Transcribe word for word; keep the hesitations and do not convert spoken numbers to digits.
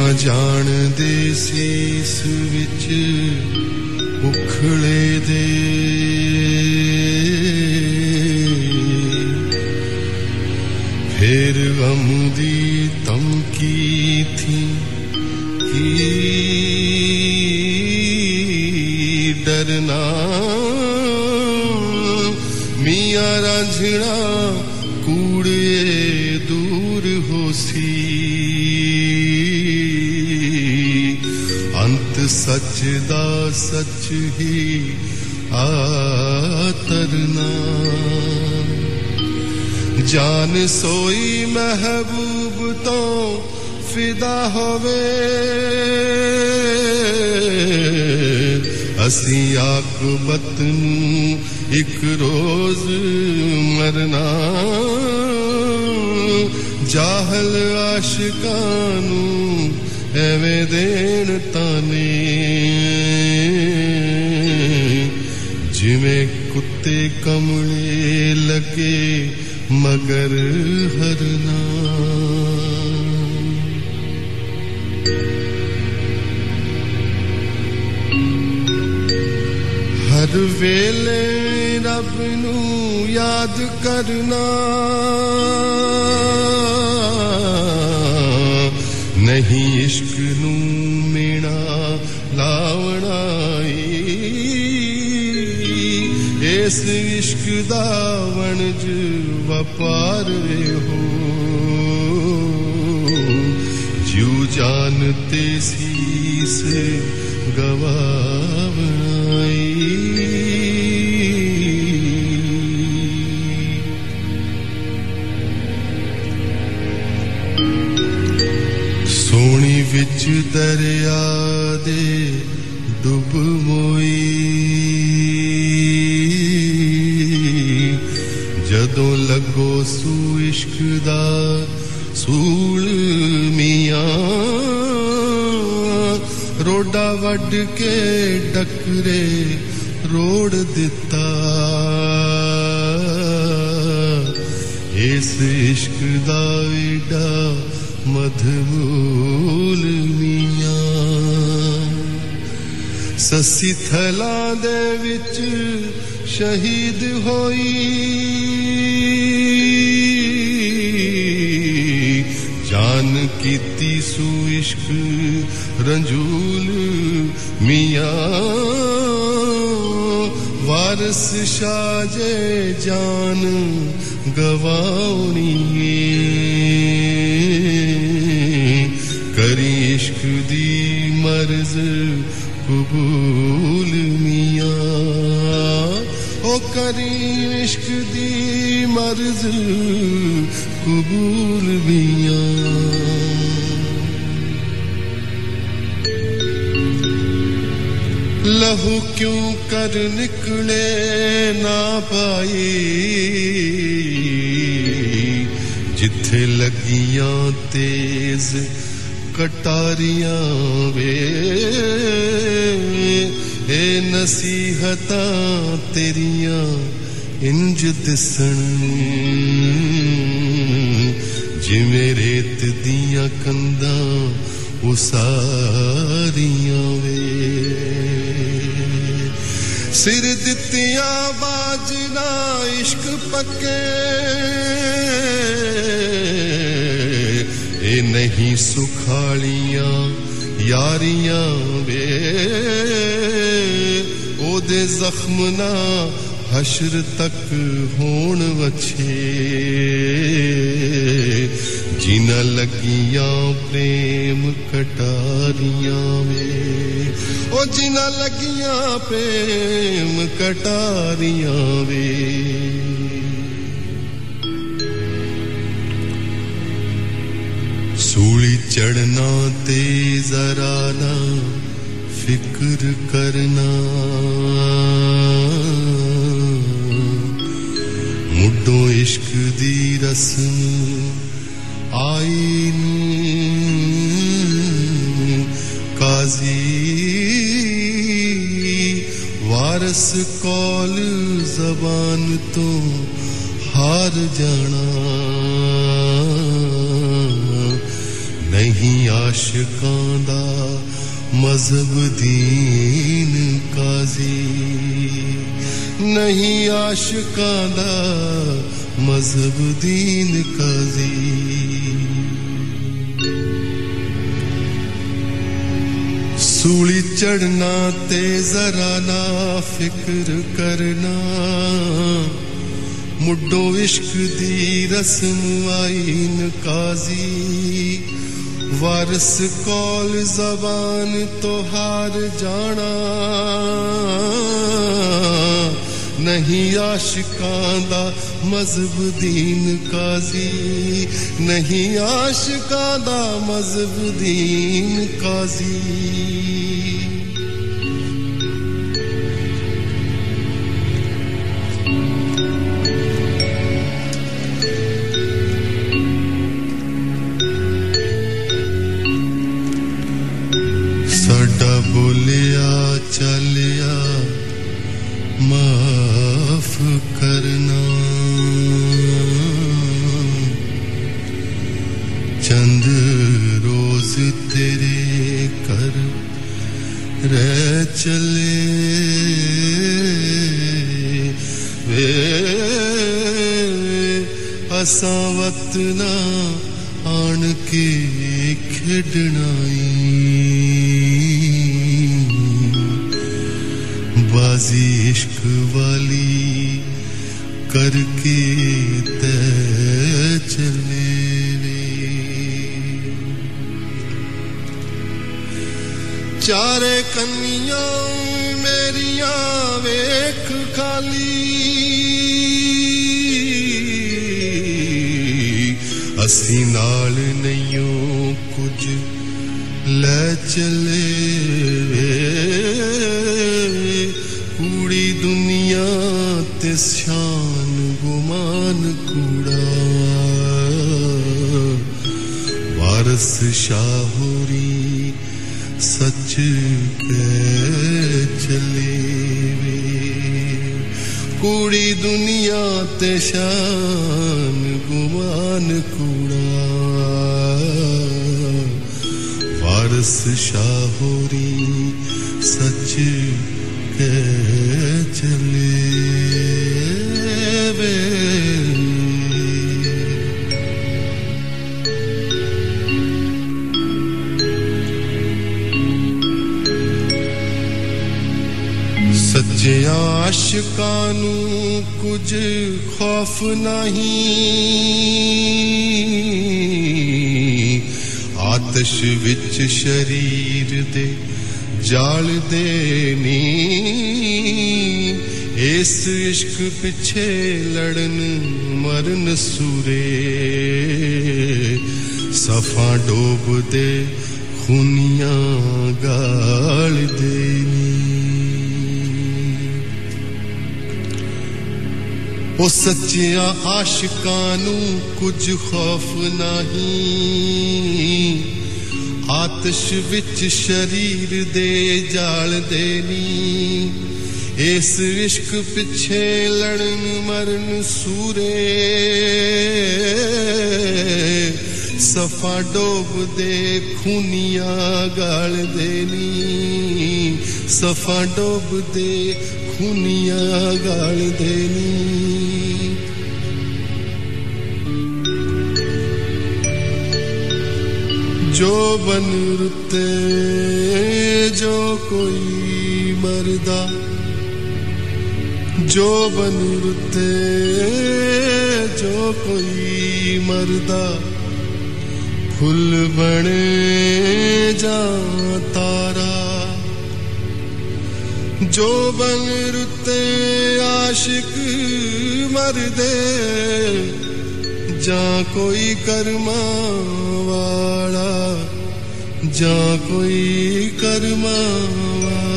ਜਾਣਦੇ ਸੀਸ ਵਿੱਚ ਉਖੜੇ ਦੇ ਫੇਰ ਗਮ ਦੀ ਧਮਕੀ ਥੀ ਕੀ ਡਰਨਾ ਮੀਆਂ ਰਾਂਝਣਾ ਕੂੜੇ ਦੂਰ ਹੋਸੀ सच दा सच ही आतरना जान सोई महबूब तो फिदा होवे असी आकबत नू एक रोज मरना जाहल आशिकां नू ਐਵੇਂ ਦੇਣ ਤਾਨੇ ਜਿਵੇਂ ਕੁੱਤੇ ਕਮਲੇ ਲੱਗੇ ਮਗਰ ਹਰਨਾ ਹਰ ਵੇਲੇ ਰੱਬ ਨੂੰ ਯਾਦ ਕਰਨਾ नहीं इश्क नू मीणा लावना इस इश्क दा वणज वपार हो जू जानते सीस गवावना सोनी विच दरिया दे डुब मोई जदों लगो सू इश्क दा सूल मियां रोडा वड के डकरे रोड़ दिता इस इश्क दा वेडा मधमूल मियां ससी थला दे विच शहीद होई जान कीती सू इश्क रंजूल मियां वारस शाजे जान गवाउनी करी इश्क दी मर्ज कबूल मियां ओ करी इश्क दी मर्ज कबूल मियां लहू क्यों कर निकले ना पाई जिथे लगियां तेज कटारियां वे ए नसीहतां तेरियां इंज दिसन जिवें रेत दियां कंधां उसारियां वे सिर दित्तियां बाजना इश्क पक्के ए नहीं सुखालियां यारियां वे ओदे जख्म ना हशर तक होण वछे जिना लगियां प्रेम कटारियां वे ओ जिना लगियां प्रेम कटारियां वे सूली चढ़ना ते जरा ना फिक्र करना मुड्डों इश्क दी रस्म आईन काजी वारस कौल जबान तो हार जाना नहीं नहीं आशिकां दा मजहब दीन काजी नहीं आशिकां दा मजहब दीन काजी सूली चढ़ना ते जरा ना फिक्र करना मुड्डो इश्क दी रस्म आईन काजी वारस कौल ज़बान तो हार जाना नहीं आशिकां दा मजहब दीन काजी नहीं आशिकां दा मजहब दीन काजी साडा बोलिया चलिया माफ करना चंद रोज तेरे कर रह चले वे असां वक्त ना आन के खेडनाई बाजी इश्क वाली करके तय चले चारे कन्नियां मेरियां वेख खाली असी नाल नहियों कुछ ले चले कूड़ी दुनिया ते शान गुमान कूड़ा वारस शाहुरी सच के चले कूड़ी दुनिया ते शान गुमान कूड़ा वारस शाहुरी सच के चले वे सच्चे आशिकां नू कुछ खौफ नहीं आतिश विच शरीर दे जाल देनी इस इश्क पिछे लड़न मरन सूरे सफा डोब दे खुनियां गाल देनी ओ सच्चिया आशिकां नू कुछ खौफ नहीं आतिश विच शरीर दे जाल देनी इस इश्क पिछे लड़न मरन सूरे सफा डोब दे खूनियां गाल देनी सफा डोब दे खूनियां गाल देनी जो बन रुते जो कोई मरदा जो बन रुते जो कोई मरदा फुल बने जा तारा जो बन रुते आशिक मरदे जा कोई कर्मा वाला जा कोई कर्मा वाला